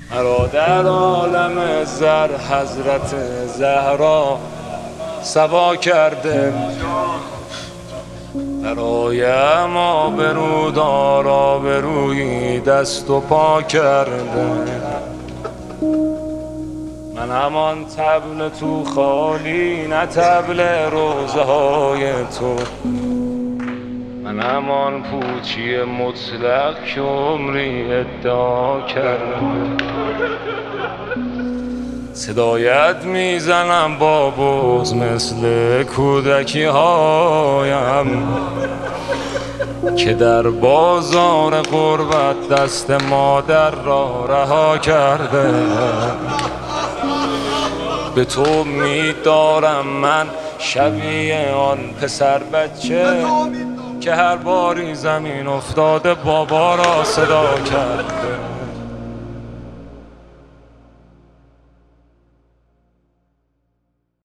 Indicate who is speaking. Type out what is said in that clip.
Speaker 1: مرا در عالم زر حضرت زهرا سوا کرده، برای ما برودار آبرویی دست و پا کرده. من همان طبل تو خالی، نه طبل روزه های تو. من همان پوچی مطلق که عمری ادعا کرده. صدایت میزنم با بغض مثل کودکی هایم که در بازار غربت دست مادر را رها کرده. به تو می‌دارم من شبیه آن پسر بچه که هر باری زمین افتاده بابا را صدا کرده.